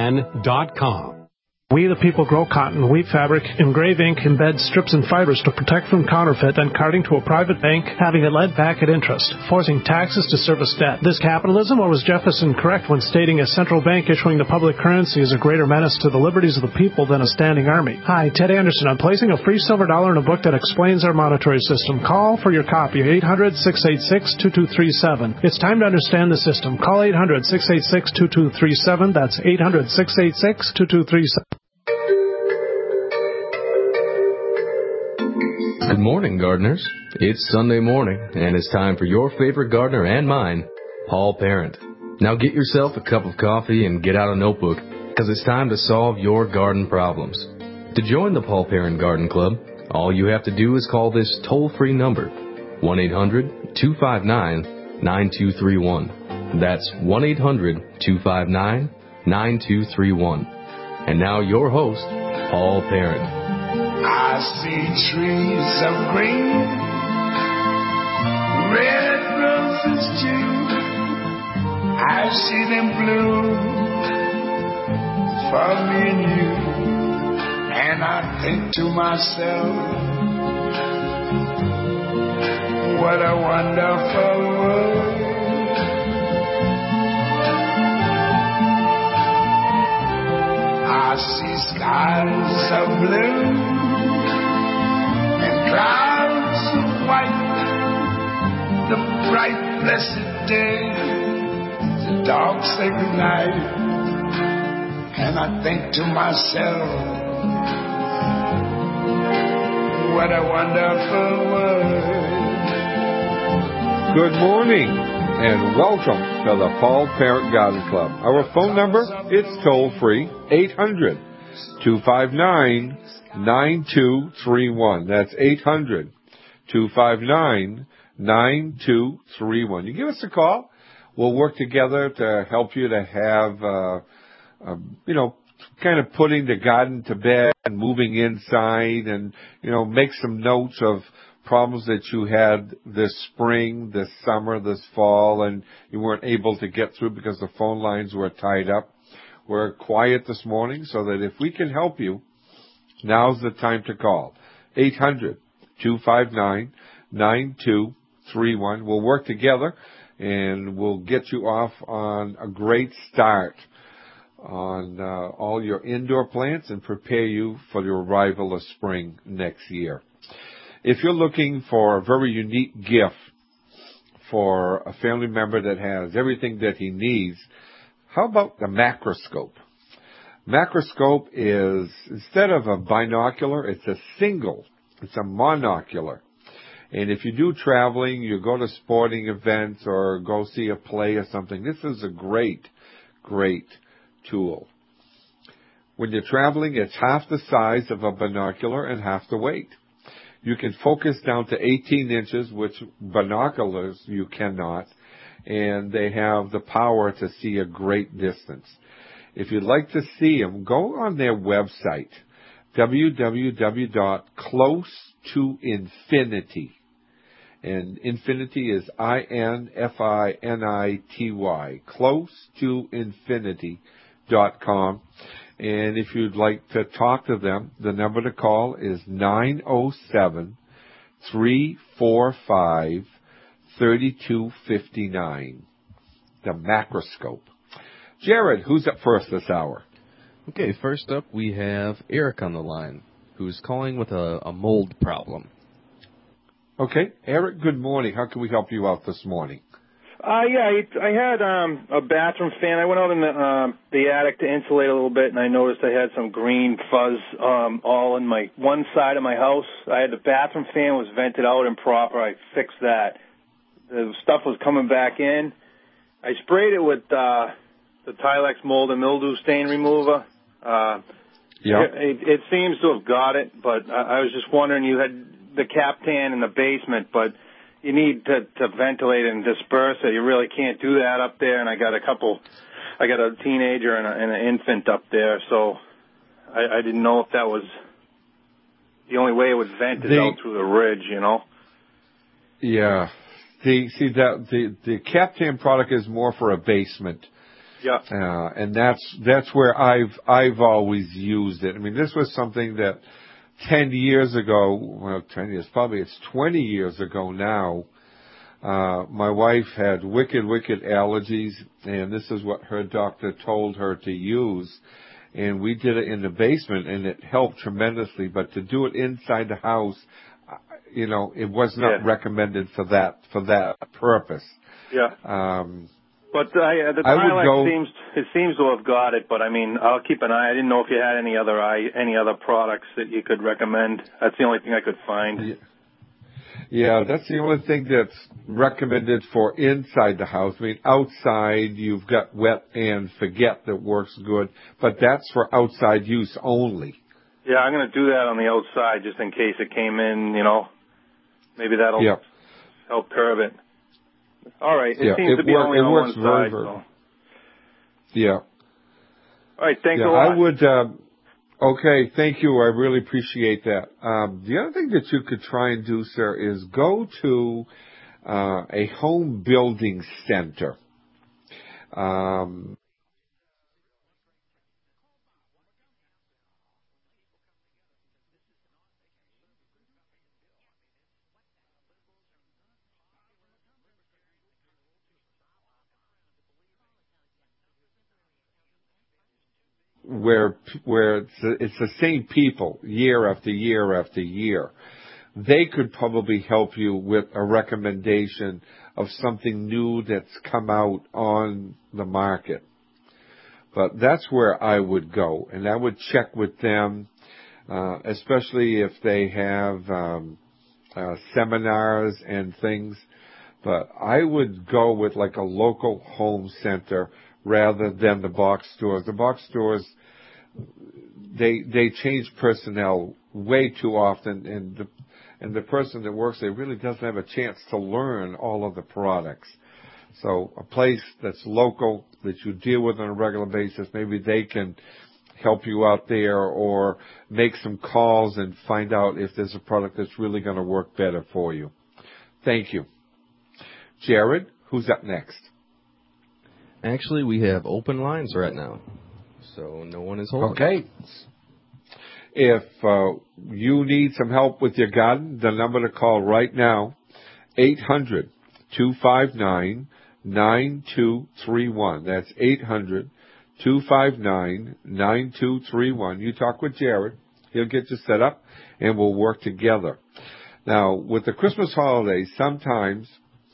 PolParentGardenClan.com. We the people grow cotton, weave fabric, engrave ink, embed strips and fibers to protect from counterfeit and carting to a private bank, having it led back at interest, forcing taxes to service debt. This capitalism, or was Jefferson correct when stating a central bank issuing the public currency is a greater menace to the liberties of the people than a standing army? Hi, Ted Anderson. I'm placing a free silver dollar in a book that explains our monetary system. Call for your copy, 800-686-2237. It's time to understand the system. Call 800-686-2237. That's 800-686-2237. Good morning, gardeners. It's Sunday morning, and it's time for your favorite gardener and mine, Paul Parent. Now get yourself a cup of coffee and get out a notebook, because it's time to solve your garden problems. To join the Paul Parent Garden Club, all you have to do is call this toll-free number, 1-800-259-9231. That's 1-800-259-9231. And now your host, Paul Parent. I see trees of green, red roses too. I see them bloom for me and you. And I think to myself, what a wonderful world. I see skies of blue and clouds of white, the bright blessed day, the dark sacred night. And I think to myself, what a wonderful world. Good morning and welcome to the Paul Parent Garden Club. Our phone number, it's toll free, 800-259-9231. That's 800-259-9231. You give us a call. We'll work together to help you to have, kind of putting the garden to bed and moving inside and, make some notes of problems that you had this spring, this summer, this fall, and you weren't able to get through because the phone lines were tied up. We're quiet this morning so that if we can help you, now's the time to call. 800-259-9231. We'll work together and we'll get you off on a great start on all your indoor plants and prepare you for the arrival of spring next year. If you're looking for a very unique gift for a family member that has everything that he needs, how about the macroscope? Macroscope is, instead of a binocular, it's a monocular. And if you do traveling, you go to sporting events or go see a play or something, this is a great, great tool. When you're traveling, it's half the size of a binocular and half the weight. You can focus down to 18 inches, which binoculars you cannot, and they have the power to see a great distance. If you'd like to see them, go on their website, www.closetoinfinity. And infinity is INFINITY, closetoinfinity.com. And if you'd like to talk to them, the number to call is 907-345-3259. The macroscope. Jared, who's up first this hour? Okay, first up we have Eric on the line, who's calling with a mold problem. Okay, Eric, good morning. How can we help you out this morning? I had a bathroom fan. I went out in the attic to insulate a little bit, and I noticed I had some green fuzz all in my one side of my house. I had the bathroom fan was vented out improper. I fixed that. The stuff was coming back in. I sprayed it with the Tilex mold and mildew stain remover. It seems to have got it, but I was just wondering, you had the Captan in the basement, but you need to ventilate and disperse it. You really can't do that up there. And I got a teenager and an infant up there, so I didn't know if that was the only way it would vent is out through the ridge, Yeah. The Captan product is more for a basement. Yeah. And that's where I've always used it. I mean, this was something that 10 years ago, well, 10 years, probably it's 20 years ago now, my wife had wicked allergies, and this is what her doctor told her to use. And we did it in the basement, and it helped tremendously. But to do it inside the house, it was not recommended for that purpose. Yeah. But the Tilex seems to have got it. But I mean, I'll keep an eye. I didn't know if you had any other products that you could recommend. That's the only thing I could find. Yeah, that's the only thing that's recommended for inside the house. I mean, outside you've got Wet and Forget that works good, but that's for outside use only. Yeah, I'm going to do that on the outside just in case it came in, Maybe that'll help curb it. All right. It seems to be only on one side. So. Yeah. All right. Thanks a lot. I would... Okay, thank you. I really appreciate that. The other thing that you could try and do, sir, is go to a home building center. Where it's the same people year after year after year. They could probably help you with a recommendation of something new that's come out on the market. But that's where I would go, and I would check with them, especially if they have seminars and things. But I would go with like a local home center rather than the box stores. The box stores, they change personnel way too often, and the person that works there really doesn't have a chance to learn all of the products. So a place that's local, that you deal with on a regular basis, maybe they can help you out there or make some calls and find out if there's a product that's really going to work better for you. Thank you. Jared, who's up next? Actually, we have open lines right now, so no one is holding. Okay. If you need some help with your garden, the number to call right now, 800-259-9231. That's 800-259-9231. You talk with Jared. He'll get you set up, and we'll work together. Now, with the Christmas holidays, sometimes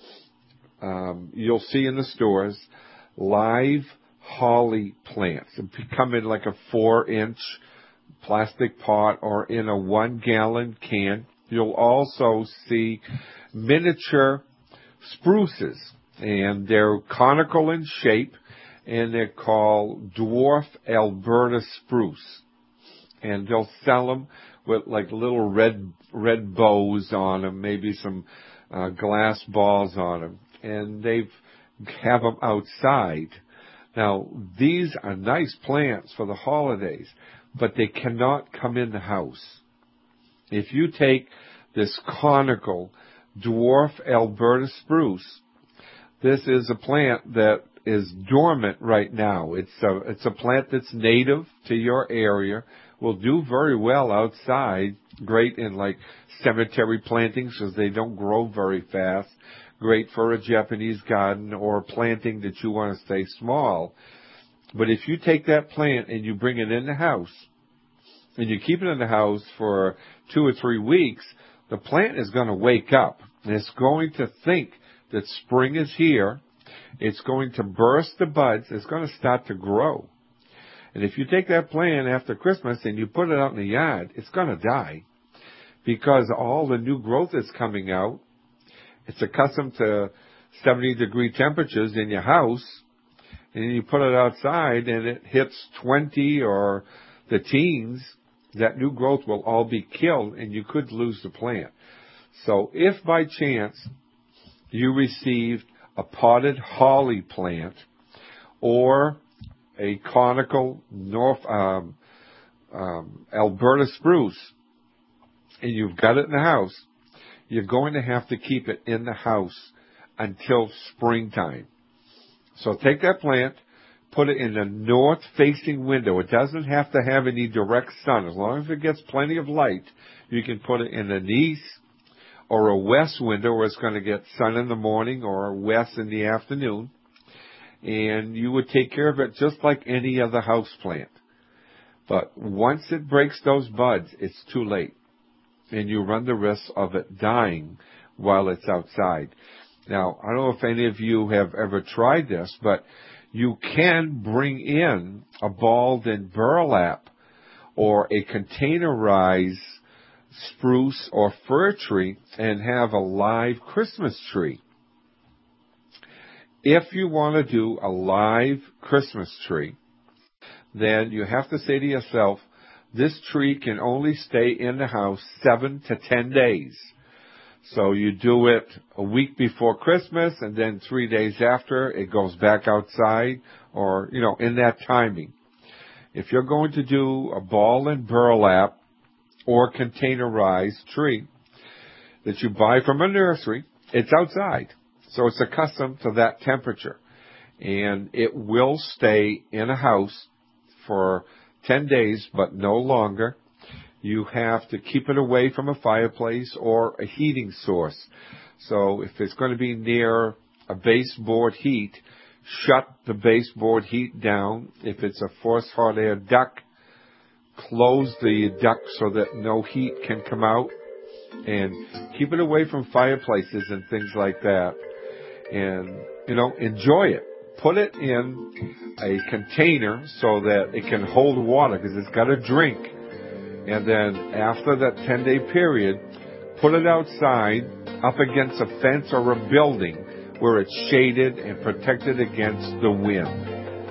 you'll see in the stores live holly plants. They come in like a 4-inch plastic pot or in a 1-gallon can. You'll also see miniature spruces, and they're conical in shape, and they're called dwarf Alberta spruce. And they'll sell them with like little red bows on them, maybe some glass balls on them, and they have them outside. Now, these are nice plants for the holidays, but they cannot come in the house. If you take this conical dwarf Alberta spruce, this is a plant that is dormant right now. It's a plant that's native to your area, will do very well outside, great in like cemetery plantings because they don't grow very fast, great for a Japanese garden or a planting that you want to stay small. But if you take that plant and you bring it in the house, and you keep it in the house for 2 or 3 weeks, the plant is going to wake up, and it's going to think that spring is here. It's going to burst the buds. It's going to start to grow. And if you take that plant after Christmas and you put it out in the yard, it's going to die because all the new growth is coming out. It's accustomed to 70-degree temperatures in your house, and you put it outside and it hits 20 or the teens, that new growth will all be killed and you could lose the plant. So if by chance you received a potted holly plant or a conical Alberta spruce, and you've got it in the house, you're going to have to keep it in the house until springtime. So take that plant, put it in a north-facing window. It doesn't have to have any direct sun. As long as it gets plenty of light, you can put it in an east or a west window where it's going to get sun in the morning or west in the afternoon. And you would take care of it just like any other house plant. But once it breaks those buds, it's too late. And you run the risk of it dying while it's outside. Now, I don't know if any of you have ever tried this, but you can bring in a balled and burlap or a containerized spruce or fir tree and have a live Christmas tree. If you want to do a live Christmas tree, then you have to say to yourself, this tree can only stay in the house 7 to 10 days. So you do it a week before Christmas, and then 3 days after it goes back outside, or, in that timing. If you're going to do a ball and burlap or containerized tree that you buy from a nursery, it's outside. So it's accustomed to that temperature. And it will stay in a house for 10 days, but no longer. You have to keep it away from a fireplace or a heating source. So if it's going to be near a baseboard heat, shut the baseboard heat down. If it's a forced hot air duct, close the duct so that no heat can come out. And keep it away from fireplaces and things like that. And, enjoy it. Put it in a container so that it can hold water because it's got to drink. And then after that 10-day period, put it outside up against a fence or a building where it's shaded and protected against the wind.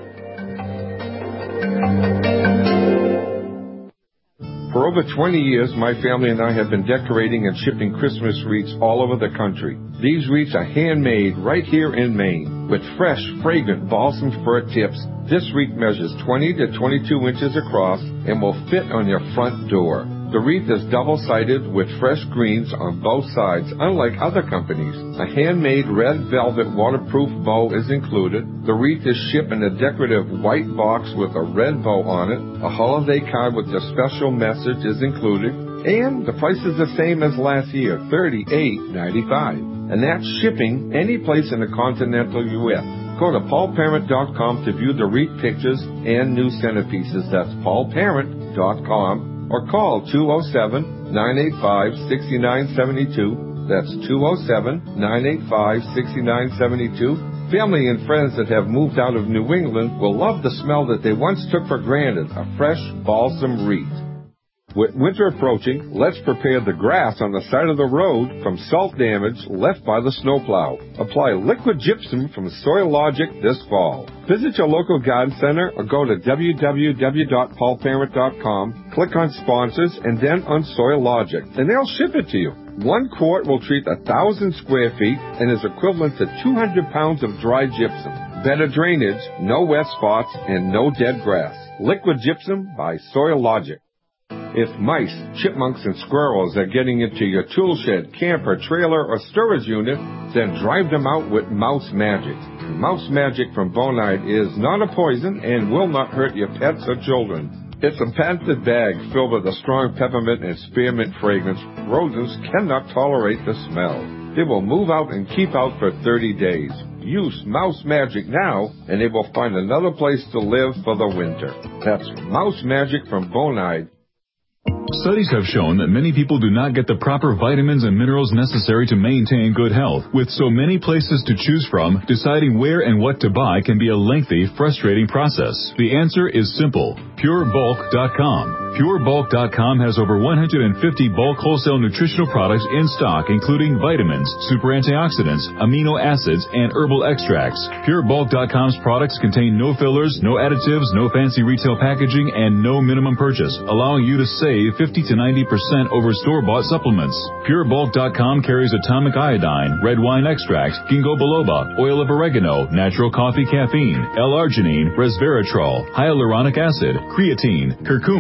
For over 20 years, my family and I have been decorating and shipping Christmas wreaths all over the country. These wreaths are handmade right here in Maine with fresh, fragrant balsam fir tips. This wreath measures 20 to 22 inches across and will fit on your front door. The wreath is double-sided with fresh greens on both sides, unlike other companies. A handmade red velvet waterproof bow is included. The wreath is shipped in a decorative white box with a red bow on it. A holiday card with a special message is included. And the price is the same as last year, $38.95. And that's shipping any place in the continental U.S. Go to paulparent.com to view the wreath pictures and new centerpieces. That's paulparent.com. Or call 207-985-6972. That's 207-985-6972. Family and friends that have moved out of New England will love the smell that they once took for granted, a fresh balsam wreath. With winter approaching, let's prepare the grass on the side of the road from salt damage left by the snowplow. Apply liquid gypsum from Soil Logic this fall. Visit your local garden center or go to www.paulparent.com, click on sponsors, and then on Soil Logic, and they'll ship it to you. 1 quart will treat 1,000 square feet and is equivalent to 200 pounds of dry gypsum. Better drainage, no wet spots, and no dead grass. Liquid gypsum by Soil Logic. If mice, chipmunks, and squirrels are getting into your tool shed, camper, trailer, or storage unit, then drive them out with Mouse Magic. Mouse Magic from Bonide is not a poison and will not hurt your pets or children. It's a patented bag filled with a strong peppermint and spearmint fragrance. Rodents cannot tolerate the smell. They will move out and keep out for 30 days. Use Mouse Magic now, and they will find another place to live for the winter. That's Mouse Magic from Bonide. Studies have shown that many people do not get the proper vitamins and minerals necessary to maintain good health. With so many places to choose from, deciding where and what to buy can be a lengthy, frustrating process. The answer is simple. PureBulk.com. PureBulk.com has over 150 bulk wholesale nutritional products in stock, including vitamins, super antioxidants, amino acids, and herbal extracts. PureBulk.com's products contain no fillers, no additives, no fancy retail packaging, and no minimum purchase, allowing you to save 50 to 90% over store-bought supplements. PureBulk.com carries atomic iodine, red wine extract, ginkgo biloba, oil of oregano, natural coffee caffeine, L-arginine, resveratrol, hyaluronic acid, creatine, curcumin,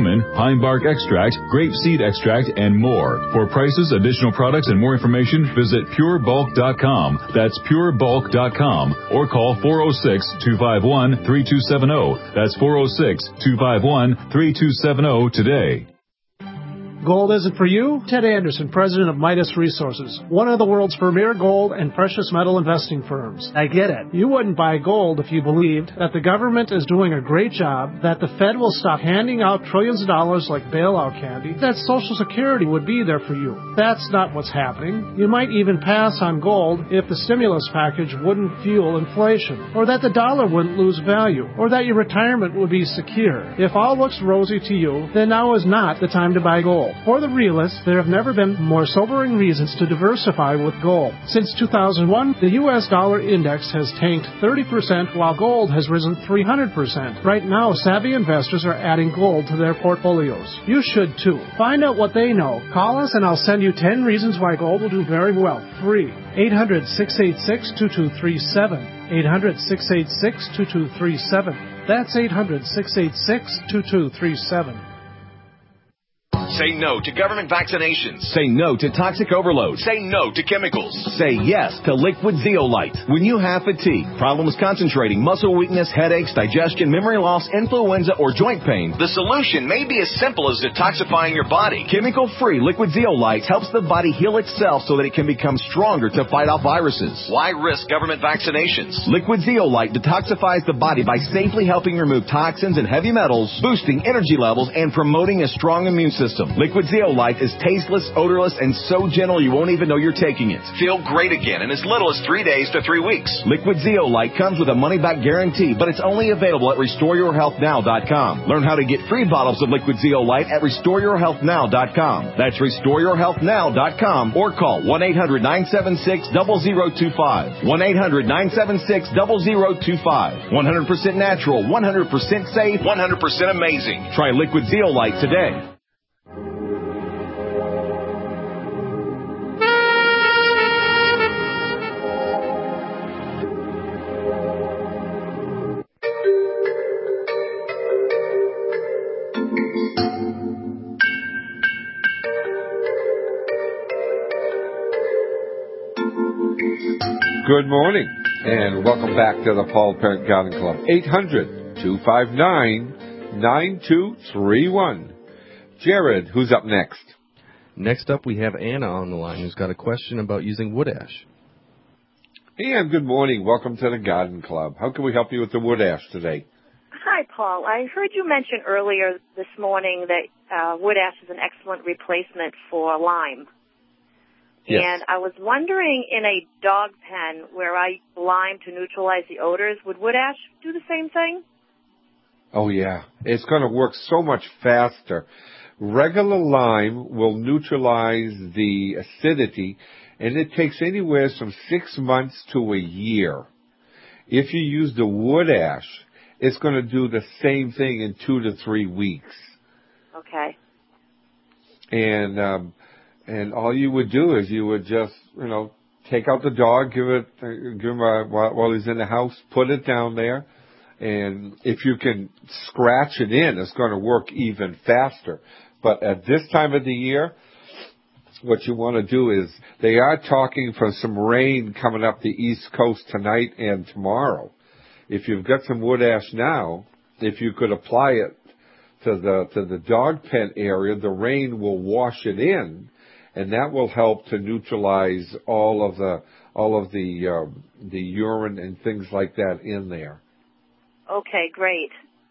pine bark extract, grape seed extract, and more. For prices, additional products, and more information, visit purebulk.com. That's purebulk.com. Or call 406-251-3270. That's 406-251-3270 today. Gold isn't for you? Ted Anderson, president of Midas Resources, one of the world's premier gold and precious metal investing firms. I get it. You wouldn't buy gold if you believed that the government is doing a great job, that the Fed will stop handing out trillions of dollars like bailout candy, that Social Security would be there for you. That's not what's happening. You might even pass on gold if the stimulus package wouldn't fuel inflation, or that the dollar wouldn't lose value, or that your retirement would be secure. If all looks rosy to you, then now is not the time to buy gold. For the realists, there have never been more sobering reasons to diversify with gold. Since 2001, the U.S. dollar index has tanked 30% while gold has risen 300%. Right now, savvy investors are adding gold to their portfolios. You should too. Find out what they know. Call us and I'll send you 10 reasons why gold will do very well. Free. 800-686-2237. 800-686-2237. That's 800-686-2237. Say no to government vaccinations. Say no to toxic overload. Say no to chemicals. Say yes to liquid zeolite. When you have fatigue, problems concentrating, muscle weakness, headaches, digestion, memory loss, influenza, or joint pain, the solution may be as simple as detoxifying your body. Chemical-free liquid zeolite helps the body heal itself so that it can become stronger to fight off viruses. Why risk government vaccinations? Liquid zeolite detoxifies the body by safely helping remove toxins and heavy metals, boosting energy levels, and promoting a strong immune system. Liquid zeolite is tasteless, odorless, and so gentle you won't even know you're taking it. Feel great again in as little as 3 days to 3 weeks. Liquid zeolite comes with a money-back guarantee, but it's only available at RestoreYourHealthNow.com. Learn how to get free bottles of liquid zeolite at RestoreYourHealthNow.com. That's RestoreYourHealthNow.com or call 1-800-976-0025. 1-800-976-0025. 100% natural, 100% safe, 100% amazing. Try liquid zeolite today. Good morning, and welcome back to the Paul Parent Garden Club. 800-259-9231. Jared, who's up next? Next up, we have Anna on the line, who's got a question about using wood ash. Hey, Ann, good morning. Welcome to the Garden Club. How can we help you with the wood ash today? Hi, Paul. I heard you mention earlier this morning that wood ash is an excellent replacement for lime. Yes. And I was wondering, in a dog pen where I use lime to neutralize the odors, would wood ash do the same thing? Oh, yeah. It's going to work so much faster. Regular lime will neutralize the acidity, and it takes anywhere from 6 months to a year. If you use the wood ash, it's going to do the same thing in 2 to 3 weeks. Okay. And all you would do is you would just, take out the dog, give him while he's in the house, put it down there, and if you can scratch it in, it's going to work even faster. But at this time of the year, what you want to do is, they are talking for some rain coming up the East Coast tonight and tomorrow. If you've got some wood ash now, if you could apply it to the dog pen area, the rain will wash it in, and that will help to neutralize all of the urine and things like that in there. Okay, great.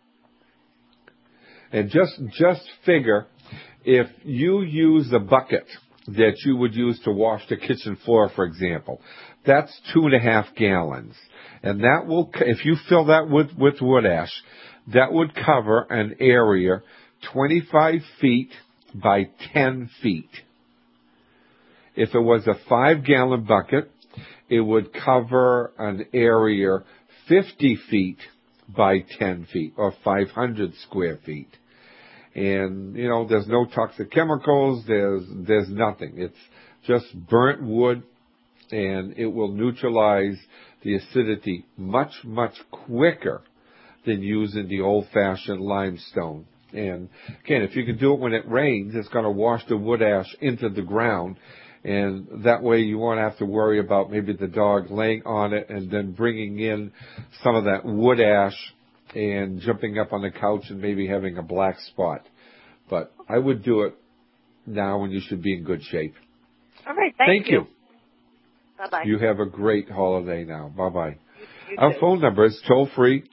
And just figure, if you use the bucket that you would use to wash the kitchen floor, for example, that's 2.5 gallons. And that will, if you fill that with wood ash, that would cover an area 25 feet by 10 feet. If it was a 5-gallon bucket, it would cover an area 50 feet by 10 feet, or 500 square feet. And, there's no toxic chemicals, there's nothing. It's just burnt wood, and it will neutralize the acidity much, much quicker than using the old-fashioned limestone. And again, if you can do it when it rains, it's going to wash the wood ash into the ground. And that way you won't have to worry about maybe the dog laying on it and then bringing in some of that wood ash and jumping up on the couch and maybe having a black spot. But I would do it now when you should be in good shape. All right. Thank you. Bye-bye. You have a great holiday now. Bye-bye. You Our too. phone number is toll-free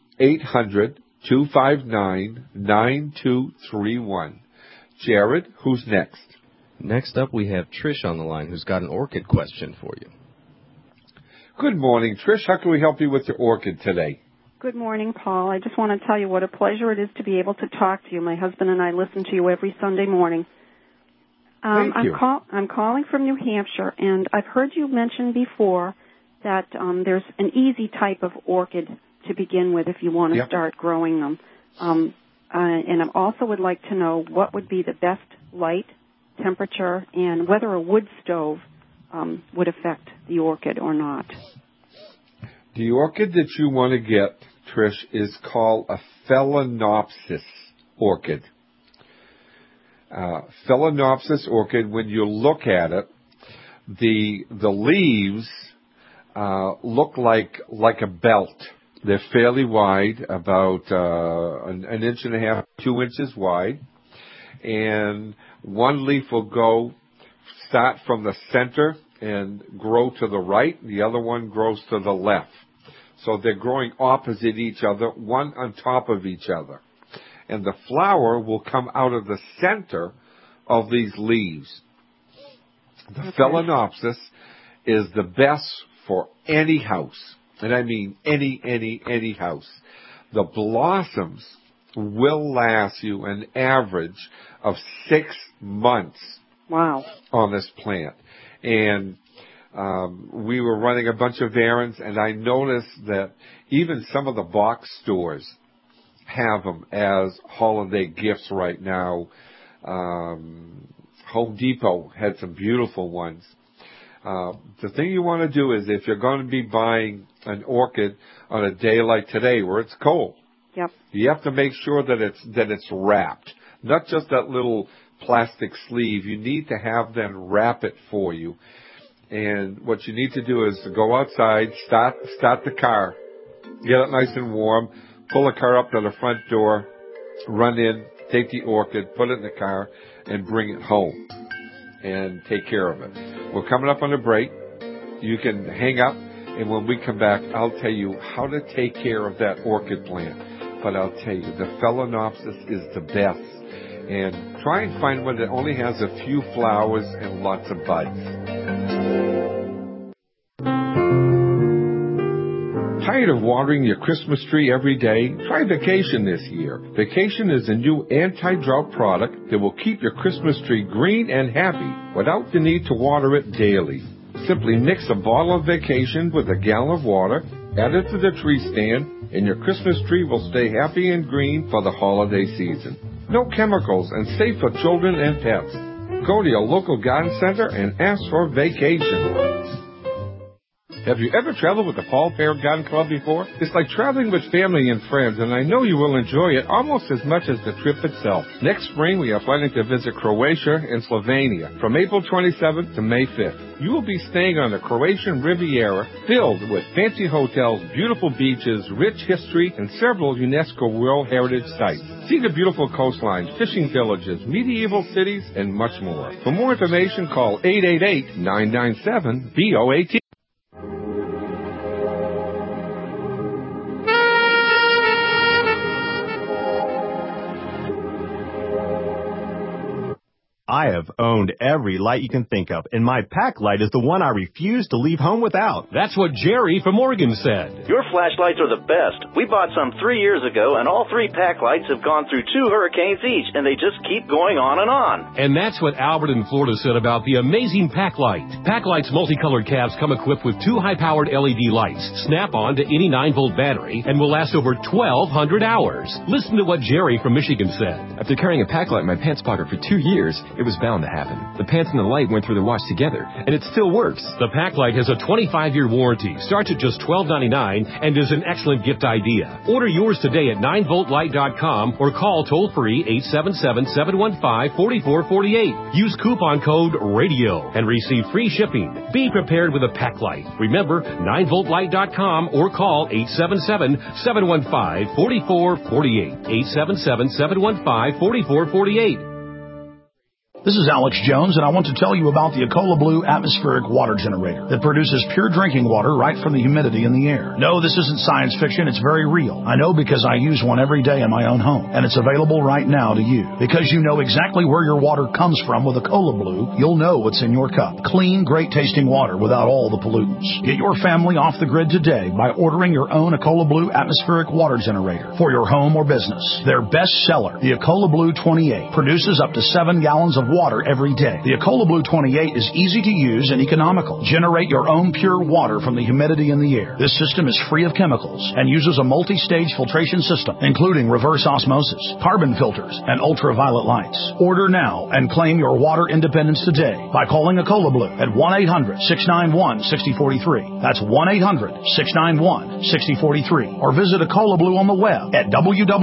800-259-9231. Jared, who's next? Next up, we have Trish on the line, who's got an orchid question for you. Good morning, Trish. How can we help you with your orchid today? Good morning, Paul. I just want to tell you what a pleasure it is to be able to talk to you. My husband and I listen to you every Sunday morning. Thank you. I'm calling from New Hampshire, and I've heard you mention before that there's an easy type of orchid to begin with if you want to start growing them. And I also would like to know what would be the best light, temperature, and whether a wood stove would affect the orchid or not. The orchid that you want to get, Trish, is called a Phalaenopsis orchid. Phalaenopsis orchid, when you look at it, the leaves look like a belt. They're fairly wide, about an inch and a half, 2 inches wide. And one leaf will start from the center and grow to the right. The other one grows to the left. So they're growing opposite each other, one on top of each other. And the flower will come out of the center of these leaves. The Phalaenopsis is the best for any house. And I mean any house. The blossoms will last you an average of 6 months. Wow. On this plant. And we were running a bunch of errands, and I noticed that even some of the box stores have them as holiday gifts right now. Home Depot had some beautiful ones. The thing you want to do is, if you're going to be buying an orchid on a day like today where it's cold, you have to make sure that it's wrapped, not just that little plastic sleeve. You need to have them wrap it for you. And what you need to do is to go outside, start the car, get it nice and warm, pull the car up to the front door, run in, take the orchid, put it in the car, and bring it home and take care of it. We're coming up on a break. You can hang up, and when we come back, I'll tell you how to take care of that orchid plant. But I'll tell you, the Phalaenopsis is the best. And try and find one that only has a few flowers and lots of buds. Tired of watering your Christmas tree every day? Try Vacation this year. Vacation is a new anti-drought product that will keep your Christmas tree green and happy without the need to water it daily. Simply mix a bottle of Vacation with a gallon of water, add it to the tree stand, and your Christmas tree will stay happy and green for the holiday season. No chemicals and safe for children and pets. Go to your local garden center and ask for Vacation. Have you ever traveled with the Paul Parent Garden Club before? It's like traveling with family and friends, and I know you will enjoy it almost as much as the trip itself. Next spring, we are planning to visit Croatia and Slovenia from April 27th to May 5th. You will be staying on the Croatian Riviera, filled with fancy hotels, beautiful beaches, rich history, and several UNESCO World Heritage Sites. See the beautiful coastlines, fishing villages, medieval cities, and much more. For more information, call 888-997-BOAT. I have owned every light you can think of, and my pack light is the one I refuse to leave home without. That's what Jerry from Oregon said. Your flashlights are the best. We bought some 3 years ago, and all 3 pack lights have gone through 2 hurricanes each, and they just keep going on and on. And that's what Albert in Florida said about the amazing pack light. Pack light's multicolored cabs come equipped with 2 high-powered LED lights, snap on to any 9-volt battery, and will last over 1,200 hours. Listen to what Jerry from Michigan said. After carrying a pack light in my pants pocket for 2 years, It was bound to happen. The pants and the light went through the wash together, and it still works. The Packlight has a 25-year warranty, starts at just $12.99, and is an excellent gift idea. Order yours today at 9voltlight.com or call toll-free 877-715-4448. Use coupon code RADIO and receive free shipping. Be prepared with a Packlight. Remember, 9voltlight.com or call 877-715-4448. 877-715-4448. This is Alex Jones, and I want to tell you about the Ecola Blue atmospheric water generator that produces pure drinking water right from the humidity in the air. No, this isn't science fiction. It's very real. I know because I use one every day in my own home, and it's available right now to you. Because you know exactly where your water comes from with Ecola Blue, you'll know what's in your cup. Clean, great-tasting water without all the pollutants. Get your family off the grid today by ordering your own Ecola Blue atmospheric water generator for your home or business. Their best seller, the Ecola Blue 28, produces up to 7 gallons of water every day. The Ecola Blue 28 is easy to use and economical. Generate your own pure water from the humidity in the air. This system is free of chemicals and uses a multi-stage filtration system, including reverse osmosis, carbon filters, and ultraviolet lights. Order now and claim your water independence today by calling Ecola Blue at 1-800-691-6043. That's 1-800-691-6043. Or visit Ecola Blue on the web at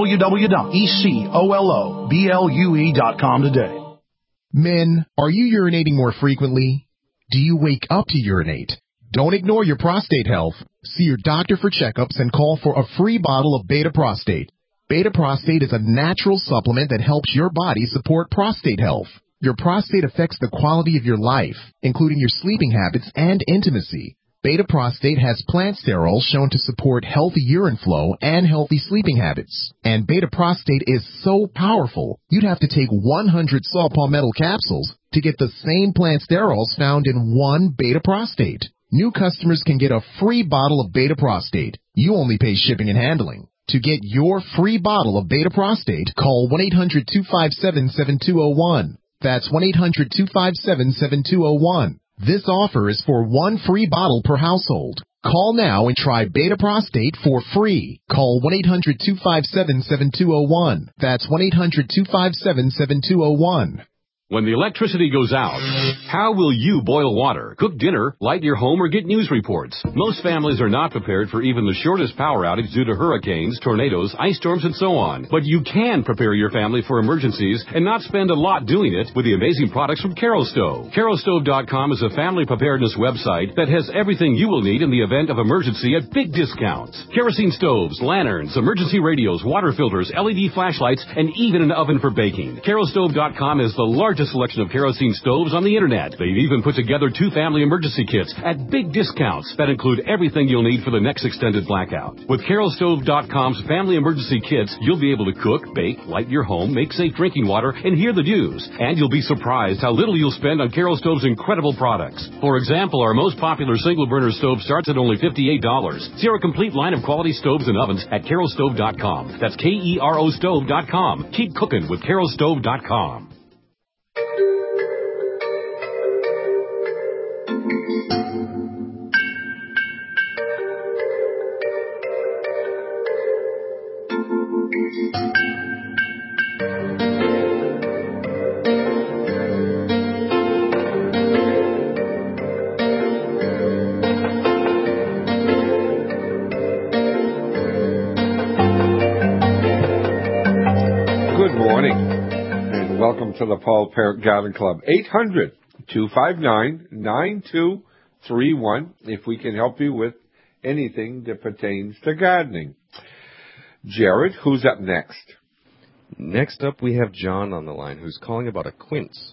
www.ecoloblu.com today. Men, are you urinating more frequently? Do you wake up to urinate? Don't ignore your prostate health. See your doctor for checkups and call for a free bottle of Beta Prostate. Beta Prostate is a natural supplement that helps your body support prostate health. Your prostate affects the quality of your life, including your sleeping habits and intimacy. Beta Prostate has plant sterols shown to support healthy urine flow and healthy sleeping habits. And Beta Prostate is so powerful, you'd have to take 100 saw palmetto capsules to get the same plant sterols found in one Beta Prostate. New customers can get a free bottle of Beta Prostate. You only pay shipping and handling. To get your free bottle of Beta Prostate, call 1-800-257-7201. That's 1-800-257-7201. This offer is for one free bottle per household. Call now and try Beta Prostate for free. Call 1-800-257-7201. That's 1-800-257-7201. When the electricity goes out, how will you boil water, cook dinner, light your home, or get news reports? Most families are not prepared for even the shortest power outage due to hurricanes, tornadoes, ice storms, and so on. But you can prepare your family for emergencies and not spend a lot doing it with the amazing products from Kerastove. Kerastove.com is a family preparedness website that has everything you will need in the event of emergency at big discounts. Kerosene stoves, lanterns, emergency radios, water filters, LED flashlights, and even an oven for baking. Kerastove.com is the largest selection of kerosene stoves on the internet. They've even put together 2 family emergency kits at big discounts that include everything you'll need for the next extended blackout. With Kerastove.com's family emergency kits, you'll be able to cook, bake, light your home, make safe drinking water, and hear the news. And you'll be surprised how little you'll spend on Kerastove's incredible products. For example, our most popular single burner stove starts at only $58. See our complete line of quality stoves and ovens at Kerastove.com. That's K-E-R-O stove.com. Keep cooking with Kerastove.com. To the Paul Parent Garden Club. 800-259-9231 if we can help you with anything that pertains to gardening. Jared, who's up next? Next up, we have John on the line, who's calling about a quince.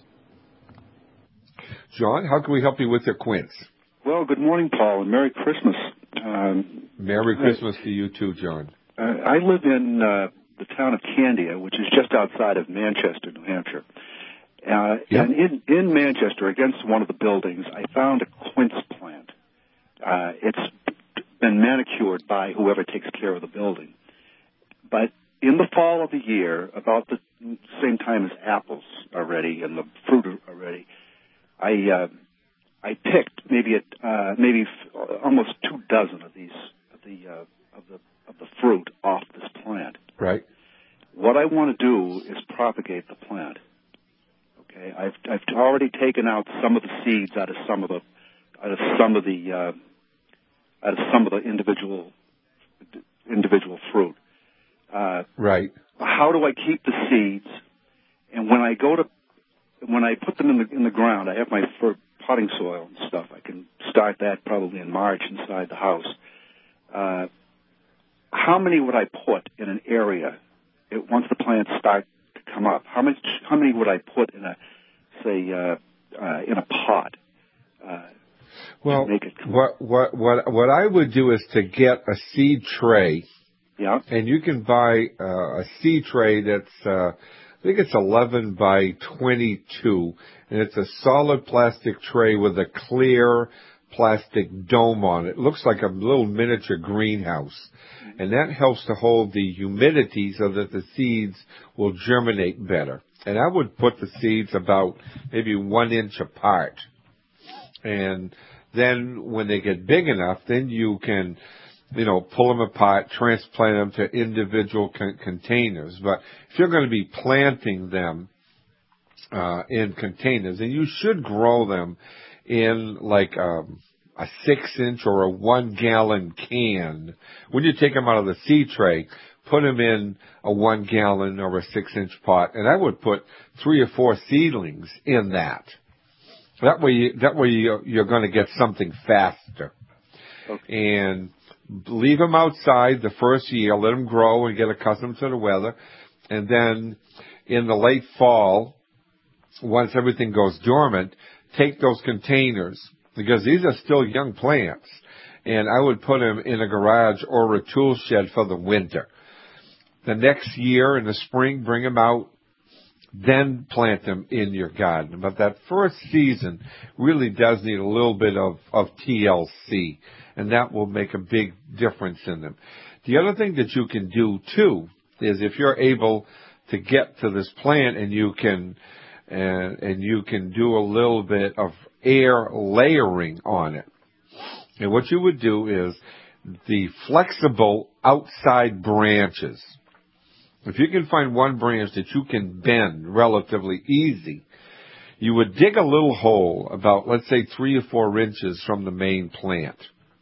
John, how can we help you with your quince? Well, good morning, Paul, and Merry Christmas. Merry Christmas to you too, John. I live in the town of Candia, which is just outside of Manchester, New Hampshire. And in Manchester, against one of the buildings, I found a quince plant. It's been manicured by whoever takes care of the building. But in the fall of the year, about the same time as apples are ready and the fruit are ready, I picked maybe almost 2 dozen of these of the fruit off this plant. Right. What I want to do is propagate the plant. Okay, I've already taken out some of the seeds out of some of the individual fruit. Right. How do I keep the seeds? And when I put them in the ground, I have my potting soil and stuff. I can start that probably in March inside the house. How many would I put in an area once the plants start to come up? How many would I put in a pot? Well, what I would do is to get a seed tray. Yeah. And you can buy a seed tray that's, I think it's 11 by 22, and it's a solid plastic tray with a clear plastic dome on it. It looks like a little miniature greenhouse, and that helps to hold the humidity so that the seeds will germinate better. And I would put the seeds about maybe 1 inch apart. And then when they get big enough, then you can, pull them apart, transplant them to individual containers. But if you're going to be planting them in containers, and you should grow them in like a 6-inch or a 1-gallon can. When you take them out of the seed tray, put them in a 1-gallon or a 6-inch pot, and I would put 3 or 4 seedlings in that. That way you're going to get something faster. Okay. And leave them outside the first year, let them grow and get accustomed to the weather, and then in the late fall, once everything goes dormant, take those containers, because these are still young plants, and I would put them in a garage or a tool shed for the winter. The next year in the spring, bring them out, then plant them in your garden. But that first season really does need a little bit of TLC, and that will make a big difference in them. The other thing that you can do, too, is if you're able to get to this plant and you can do a little bit of air layering on it. And what you would do is the flexible outside branches. If you can find one branch that you can bend relatively easy, you would dig a little hole about, let's say, 3 or 4 inches from the main plant.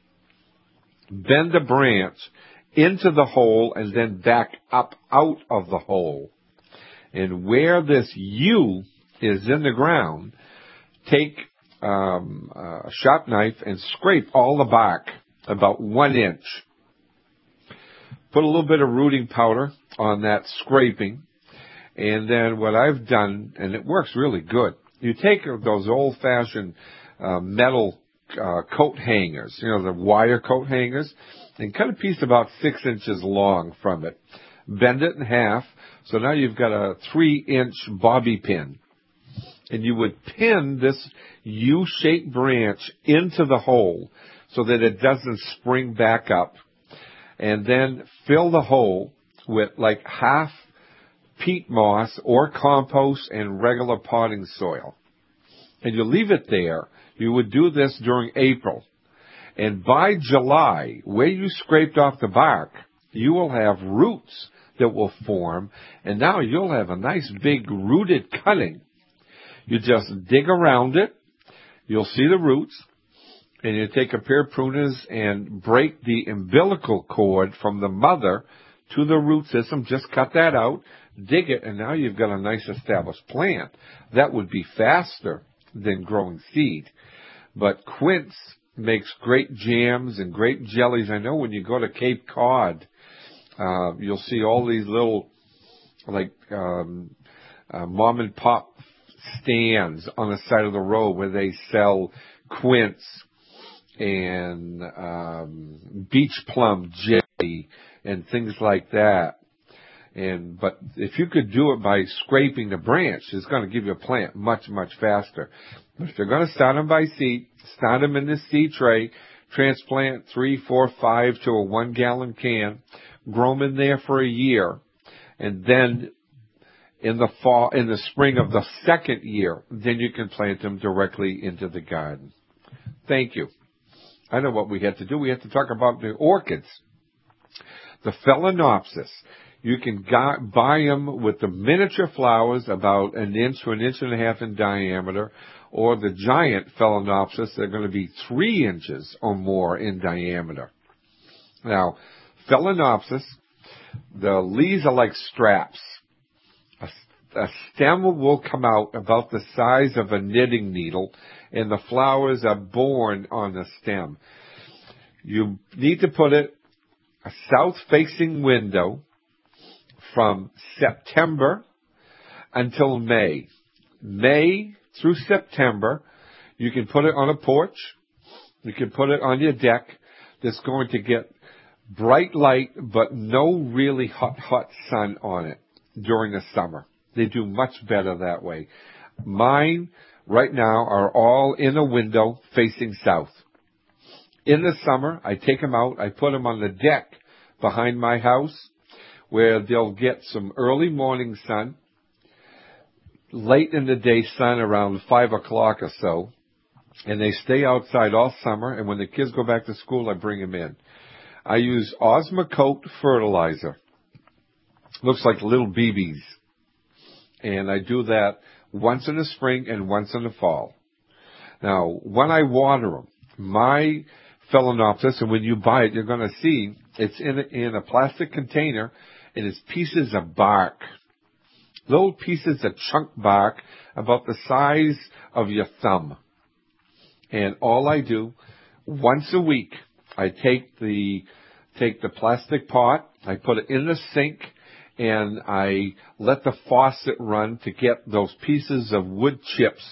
Bend the branch into the hole and then back up out of the hole. And where this U is in the ground, take a sharp knife and scrape all the bark about 1 inch. Put a little bit of rooting powder on that scraping, and then what I've done, and it works really good, you take those old-fashioned metal coat hangers, the wire coat hangers, and cut a piece about 6 inches long from it. Bend it in half, so now you've got a 3-inch bobby pin. And you would pin this U-shaped branch into the hole so that it doesn't spring back up. And then fill the hole with like half peat moss or compost and regular potting soil. And you leave it there. You would do this during April. And by July, where you scraped off the bark, you will have roots that will form. And now you'll have a nice big rooted cutting. You just dig around it. You'll see the roots. And you take a pair of pruners and break the umbilical cord from the mother to the root system. Just cut that out, dig it, and now you've got a nice established plant. That would be faster than growing seed. But quince makes great jams and great jellies. I know when you go to Cape Cod, you'll see all these little, mom and pop stands on the side of the road where they sell quince and beach plum jelly and things like that. But if you could do it by scraping the branch, it's going to give you a plant much, much faster. But if you're going to start them by seed, start them in this seed tray, transplant 3, 4, 5 to a 1-gallon can, grow them in there for a year, and then in the spring of the second year, then you can plant them directly into the garden. Thank you. I know what we had to do. We had to talk about the orchids. The Phalaenopsis. You can buy them with the miniature flowers about an inch to an inch and a half in diameter, or the giant Phalaenopsis, they're going to be 3 inches or more in diameter. Now, Phalaenopsis, the leaves are like straps. A stem will come out about the size of a knitting needle, and the flowers are born on the stem. You need to put it a south-facing window from September until May. May through September, you can put it on a porch. You can put it on your deck. That's going to get bright light, but no really hot sun on it during the summer. They do much better that way. Mine, right now, are all in a window facing south. In the summer, I take them out. I put them on the deck behind my house, where they'll get some early morning sun, late in the day sun around 5 o'clock or so, and they stay outside all summer, and when the kids go back to school, I bring them in. I use Osmocote fertilizer. Looks like little BBs. And I do that once in the spring and once in the fall. Now, when I water them, my Phalaenopsis, and when you buy it, you're going to see it's in a plastic container, and it's pieces of bark. Little pieces of chunk bark about the size of your thumb. And all I do, once a week, I take the plastic pot, I put it in the sink, and I let the faucet run to get those pieces of wood chips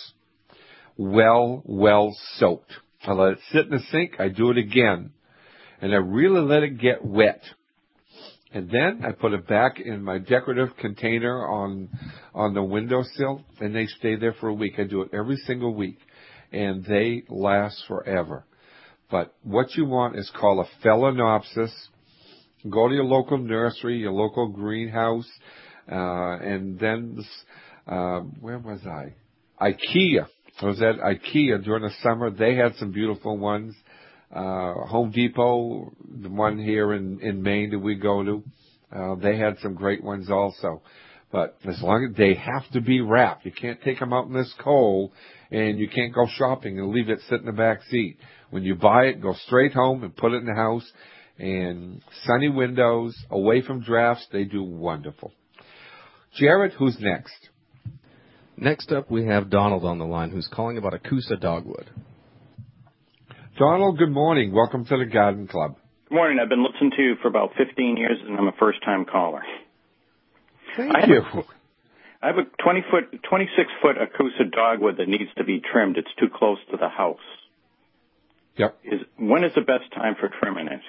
well soaked. I let it sit in the sink, I do it again, and I really let it get wet. And then I put it back in my decorative container on the windowsill, and they stay there for a week. I do it every single week, and they last forever. But what you want is called a Phalaenopsis. Go to your local nursery, your local greenhouse, and then, where was I? IKEA. I was at IKEA during the summer. They had some beautiful ones. Home Depot, the one here in Maine that we go to, they had some great ones also. But as long as they have to be wrapped, you can't take them out in this cold, and you can't go shopping and leave it sit in the back seat. When you buy it, go straight home and put it in the house. And sunny windows, away from drafts, they do wonderful. Jared, who's next? Next up, we have Donald on the line, who's calling about a Coosa dogwood. Donald, good morning. Welcome to the Garden Club. Good morning. I've been listening to you for about 15 years, and I'm a first-time caller. Thank you. I have a 26-foot Coosa dogwood that needs to be trimmed. It's too close to the house. Yep. When is the best time for trimming it?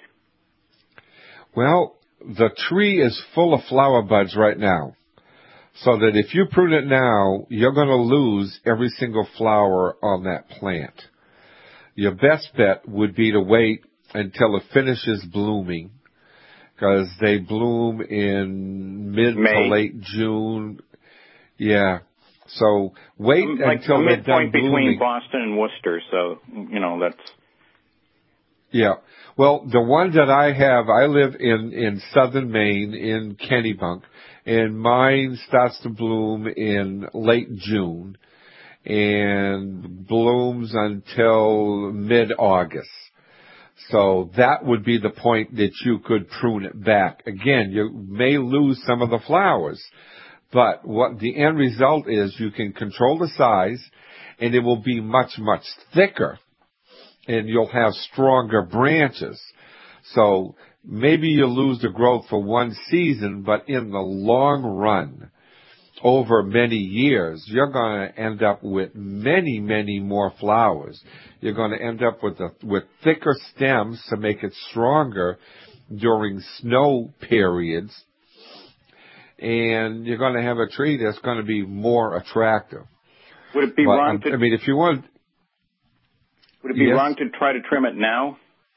Well, the tree is full of flower buds right now. So that if you prune it now, you're going to lose every single flower on that plant. Your best bet would be to wait until it finishes blooming, because they bloom in mid to late June. Yeah. So wait until they're done blooming. Midpoint between Boston and Worcester, so, that's... Yeah. Well, the one that I have, I live in southern Maine, in Kennebunk, and mine starts to bloom in late June and blooms until mid-August. So that would be the point that you could prune it back. Again, you may lose some of the flowers, but what the end result is, you can control the size, and it will be much, much thicker, and you'll have stronger branches. So maybe you'll lose the growth for one season, but in the long run, over many years, you're going to end up with many, many more flowers. You're going to end up with thicker stems to make it stronger during snow periods, and you're going to have a tree that's going to be more attractive. Would it be wrong to... if you want... Would it be wrong to try to trim it now?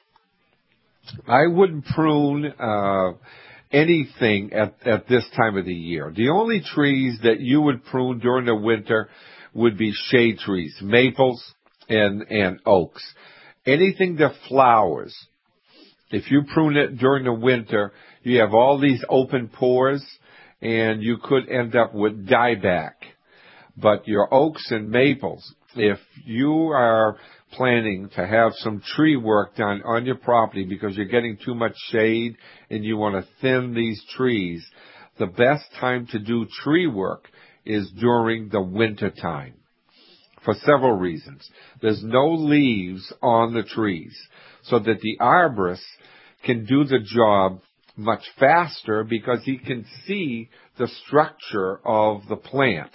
I wouldn't prune anything at this time of the year. The only trees that you would prune during the winter would be shade trees, maples and oaks. Anything that flowers, if you prune it during the winter, you have all these open pores, and you could end up with dieback. But your oaks and maples, if you are planning to have some tree work done on your property because you're getting too much shade and you want to thin these trees, the best time to do tree work is during the winter time for several reasons. There's no leaves on the trees, so that the arborist can do the job much faster because he can see the structure of the plant.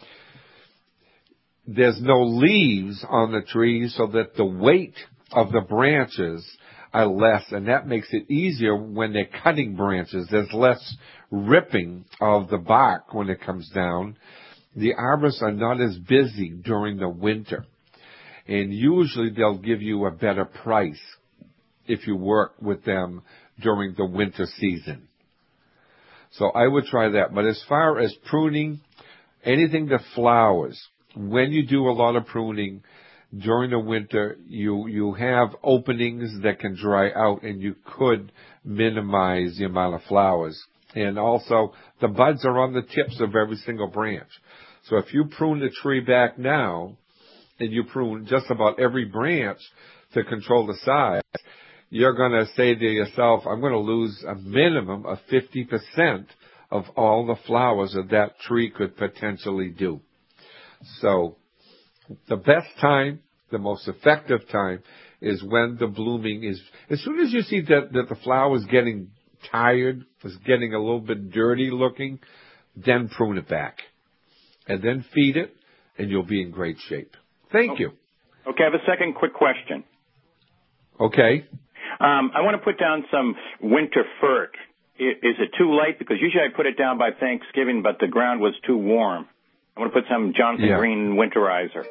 There's no leaves on the trees, so that the weight of the branches are less, and that makes it easier when they're cutting branches. There's less ripping of the bark when it comes down. The arborists are not as busy during the winter, and usually they'll give you a better price if you work with them during the winter season. So I would try that. But as far as pruning, anything that flowers, when you do a lot of pruning during the winter, you have openings that can dry out, and you could minimize the amount of flowers. And also, the buds are on the tips of every single branch. So if you prune the tree back now, and you prune just about every branch to control the size, you're going to say to yourself, I'm going to lose a minimum of 50% of all the flowers that tree could potentially do. So the best time, the most effective time, is when the blooming is, as soon as you see that the flower is getting tired, is getting a little bit dirty looking, then prune it back. And then feed it, and you'll be in great shape. Thank you. Okay, I have a second quick question. Okay. I want to put down some winter fir. Is it too late? Because usually I put it down by Thanksgiving, but the ground was too warm. I want to put some Johnson Green winterizer.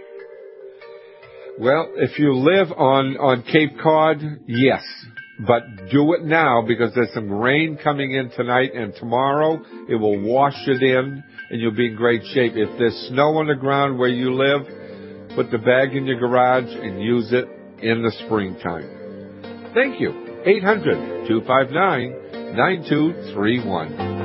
Well, if you live on Cape Cod, yes. But do it now, because there's some rain coming in tonight and tomorrow. It will wash it in, and you'll be in great shape. If there's snow on the ground where you live, put the bag in your garage and use it in the springtime. Thank you. 800-259-9231.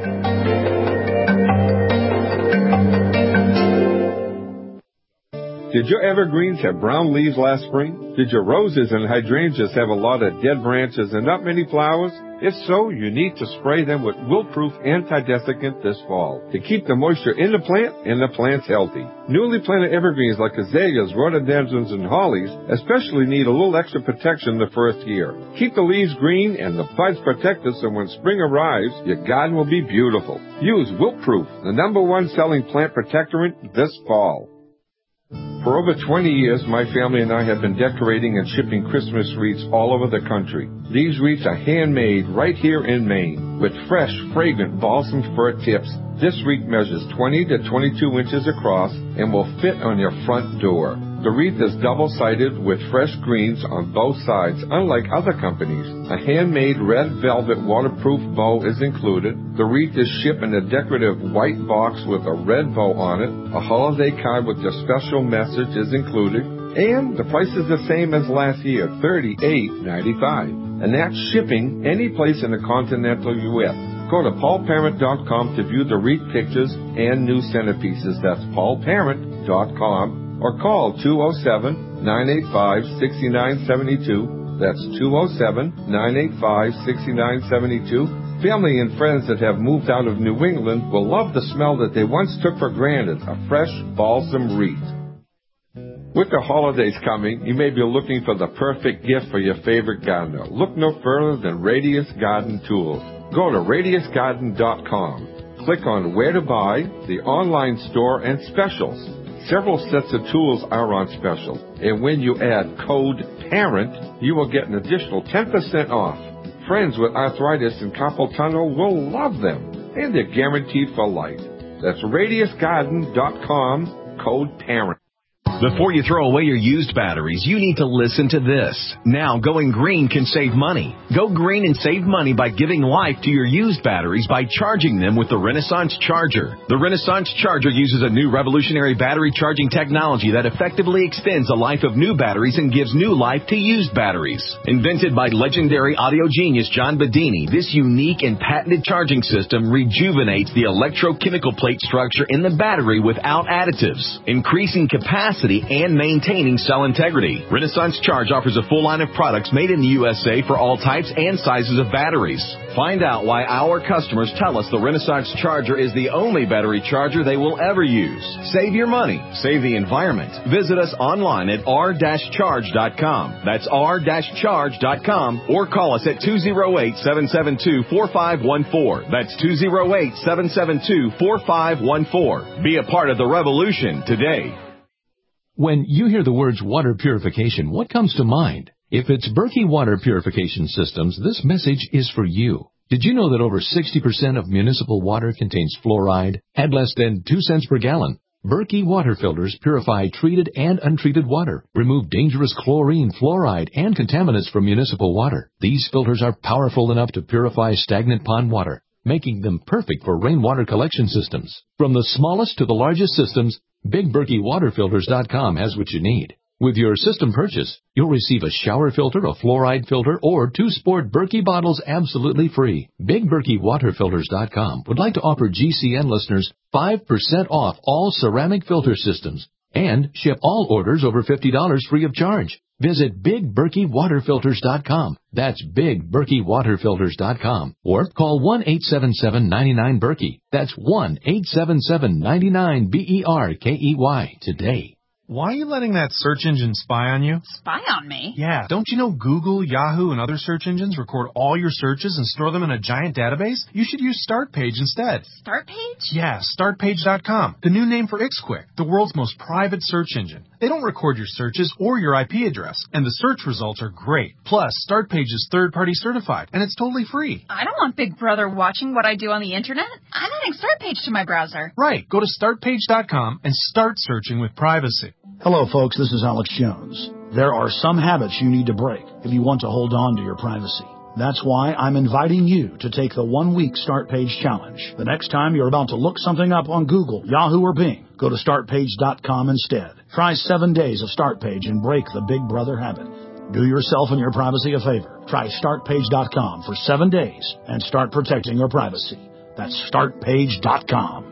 Did your evergreens have brown leaves last spring? Did your roses and hydrangeas have a lot of dead branches and not many flowers? If so, you need to spray them with Wilt-Proof Anti-Desiccant this fall to keep the moisture in the plant and the plants healthy. Newly planted evergreens like azaleas, rhododendrons, and hollies especially need a little extra protection the first year. Keep the leaves green and the buds protected, so when spring arrives, your garden will be beautiful. Use Wilt-Proof, the #1 selling plant protectorant this fall. For over 20 years, my family and I have been decorating and shipping Christmas wreaths all over the country. These wreaths are handmade right here in Maine with fresh, fragrant balsam fir tips. This wreath measures 20 to 22 inches across and will fit on your front door. The wreath is double-sided with fresh greens on both sides, unlike other companies. A handmade red velvet waterproof bow is included. The wreath is shipped in a decorative white box with a red bow on it. A holiday card with your special message is included. And the price is the same as last year, $38.95. And that's shipping any place in the continental U.S. Go to paulparent.com to view the wreath pictures and new centerpieces. That's paulparent.com. Or call 207-985-6972. That's 207-985-6972. Family and friends that have moved out of New England will love the smell that they once took for granted, a fresh balsam wreath. With the holidays coming, you may be looking for the perfect gift for your favorite gardener. Look no further than Radius Garden Tools. Go to radiusgarden.com. Click on Where to Buy, the online store, and Specials. Several sets of tools are on special, and when you add code PARENT, you will get an additional 10% off. Friends with arthritis and carpal tunnel will love them, and they're guaranteed for life. That's radiusgarden.com, code PARENT. Before you throw away your used batteries, you need to listen to this. Now, going green can save money. Go green and save money by giving life to your used batteries by charging them with the Renaissance Charger. The Renaissance Charger uses a new revolutionary battery charging technology that effectively extends the life of new batteries and gives new life to used batteries. Invented by legendary audio genius John Bedini, this unique and patented charging system rejuvenates the electrochemical plate structure in the battery without additives, increasing capacity and maintaining cell integrity. Renaissance Charge offers a full line of products made in the USA for all types and sizes of batteries. Find out why our customers tell us the Renaissance Charger is the only battery charger they will ever use. Save your money. Save the environment. Visit us online at r-charge.com. That's r-charge.com, or call us at 208-772-4514. That's 208-772-4514. Be a part of the revolution today. When you hear the words water purification, what comes to mind? If it's Berkey Water Purification Systems, this message is for you. Did you know that over 60% of municipal water contains fluoride at less than 2 cents per gallon? Berkey water filters purify treated and untreated water, remove dangerous chlorine, fluoride, and contaminants from municipal water. These filters are powerful enough to purify stagnant pond water, making them perfect for rainwater collection systems. From the smallest to the largest systems, BigBerkeyWaterFilters.com has what you need. With your system purchase, you'll receive a shower filter, a fluoride filter, or 2 sport Berkey bottles absolutely free. BigBerkeyWaterFilters.com would like to offer GCN listeners 5% off all ceramic filter systems and ship all orders over $50 free of charge. Visit BigBerkeyWaterFilters.com. That's BigBerkeyWaterFilters.com. Or call 1-877-99-BERKEY. That's 1-877-99-BERKEY today. Why are you letting that search engine spy on you? Spy on me? Yeah, don't you know Google, Yahoo, and other search engines record all your searches and store them in a giant database? You should use StartPage instead. StartPage? Yeah, StartPage.com, the new name for Ixquick, the world's most private search engine. They don't record your searches or your IP address, and the search results are great. Plus, StartPage is third-party certified, and it's totally free. I don't want Big Brother watching what I do on the internet. I'm adding StartPage to my browser. Right, go to StartPage.com and start searching with privacy. Hello, folks. This is Alex Jones. There are some habits you need to break if you want to hold on to your privacy. That's why I'm inviting you to take the 1-week StartPage challenge. The next time you're about to look something up on Google, Yahoo, or Bing, go to StartPage.com instead. Try 7 days of StartPage and break the Big Brother habit. Do yourself and your privacy a favor. Try StartPage.com for 7 days and start protecting your privacy. That's StartPage.com.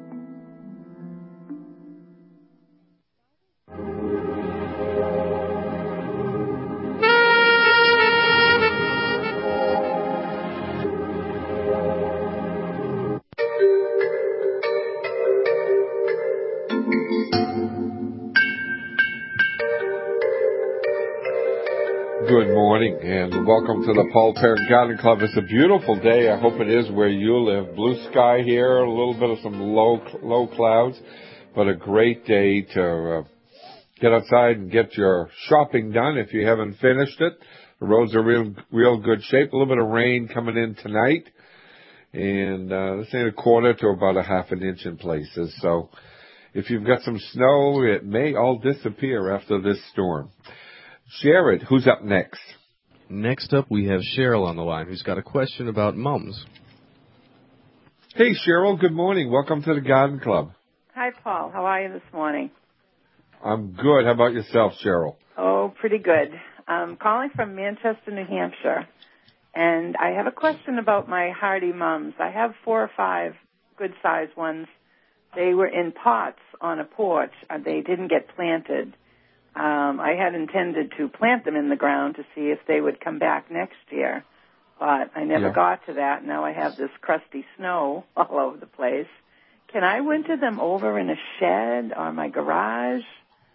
Good morning and welcome to the Paul Parent Garden Club. It's a beautiful day. I hope it is where you live. Blue sky here, a little bit of some low clouds, but a great day to get outside and get your shopping done if you haven't finished it. The roads are real good shape. A little bit of rain coming in tonight, and this ain't a quarter to about a half an inch in places. So if you've got some snow, it may all disappear after this storm. Jared, who's up next? Next up, we have Cheryl on the line, who's got a question about mums. Hey, Cheryl, good morning. Welcome to the Garden Club. Hi, Paul. How are you this morning? I'm good. How about yourself, Cheryl? Oh, pretty good. I'm calling from Manchester, New Hampshire, and I have a question about my hardy mums. I have 4 or 5 good-sized ones. They were in pots on a porch. They didn't get planted. I had intended to plant them in the ground to see if they would come back next year, but I never got to that. Now I have this crusty snow all over the place. Can I winter them over in a shed or my garage?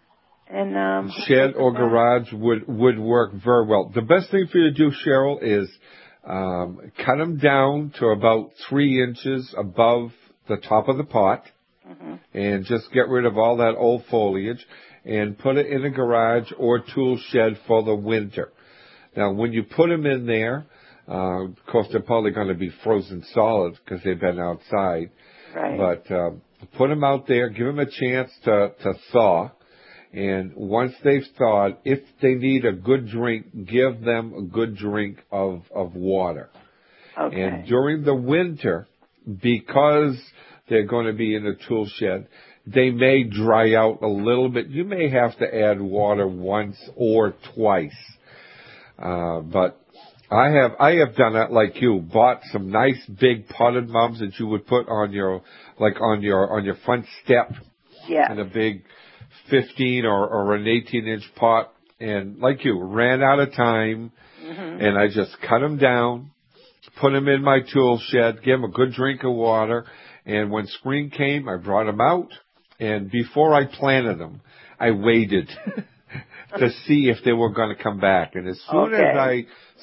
And shed or garage would work very well. The best thing for you to do, Cheryl, is cut them down to about 3 inches above the top of the pot, and just get rid of all that old foliage and put it in a garage or tool shed for the winter. Now, when you put them in there, of course, they're probably going to be frozen solid because they've been outside. Right. But put them out there, give them a chance to thaw, And once they've thawed, if they need a good drink, give them a good drink of water. Okay. And during the winter, because they're going to be in a tool shed, they may dry out a little bit. You may have to add water once or twice. But I have done that like you. Bought some nice big potted mums that you would put on your front step. Yeah. In a big 15 or an 18-inch pot. And like you, ran out of time. Mm-hmm. And I just cut them down, put them in my tool shed, give them a good drink of water. And when spring came, I brought them out. And before I planted them, I waited to see if they were going to come back. And as soon as I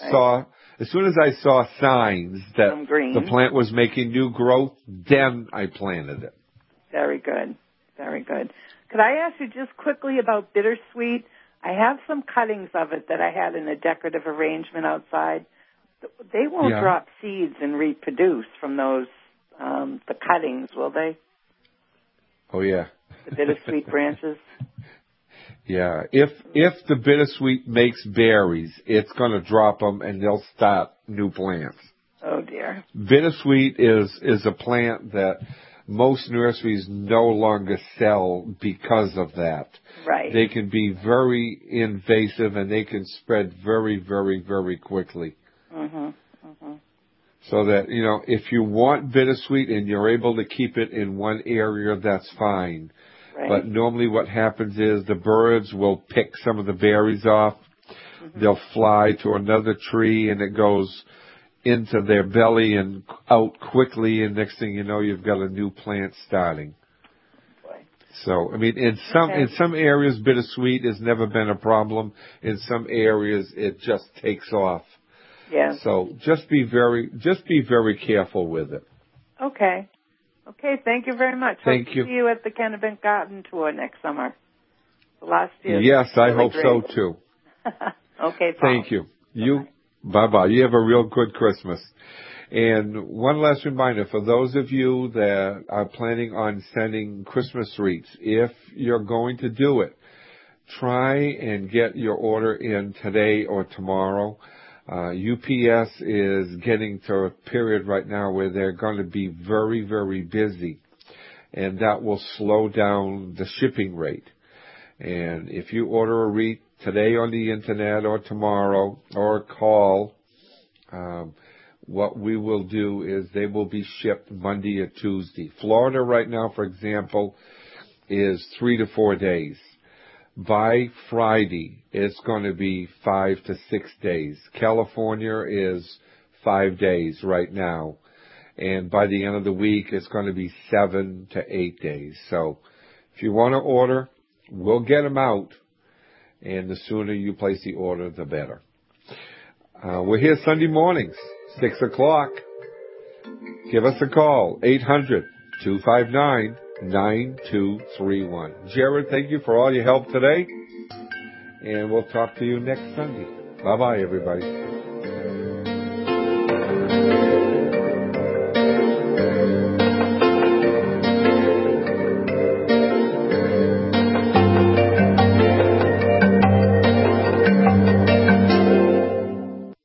saw signs that the plant was making new growth, then I planted it. Very good. Very good. Could I ask you just quickly about bittersweet? I have some cuttings of it that I had in a decorative arrangement outside. They won't drop seeds and reproduce from those the cuttings, will they? Oh, yeah. The bittersweet branches? Yeah. If the bittersweet makes berries, it's going to drop them and they'll start new plants. Oh, dear. Bittersweet is a plant that most nurseries no longer sell because of that. Right. They can be very invasive and they can spread very, very, very quickly. Mm-hmm. Mm-hmm. So that, if you want bittersweet and you're able to keep it in one area, that's fine. Right. But normally what happens is the birds will pick some of the berries off. Mm-hmm. They'll fly to another tree and it goes into their belly and out quickly, and next thing you know, you've got a new plant starting. Boy. So, in some areas, bittersweet has never been a problem. In some areas, it just takes off. Yeah. So just be very careful with it. Okay. Okay. Thank you very much. Thank hope you. To see you at the Kennebunk Garden Tour next summer. Last year. Yes, I really hope great. so too. Okay. Paul. Thank you. Bye-bye. You have a real good Christmas. And one last reminder, for those of you that are planning on sending Christmas wreaths, if you're going to do it, try and get your order in today or tomorrow. UPS is getting to a period right now where they're going to be very, very busy, and that will slow down the shipping rate. And if you order a wreath today on the internet or tomorrow or call, what we will do is they will be shipped Monday or Tuesday. Florida right now, for example, is 3 to 4 days. By Friday, it's going to be 5 to 6 days. California is 5 days right now. And by the end of the week, it's going to be 7 to 8 days. So if you want to order, we'll get them out. And the sooner you place the order, the better. We're here Sunday mornings, 6 o'clock. Give us a call, 800-259-9231. Jared, thank you for all your help today. And we'll talk to you next Sunday. Bye-bye, everybody.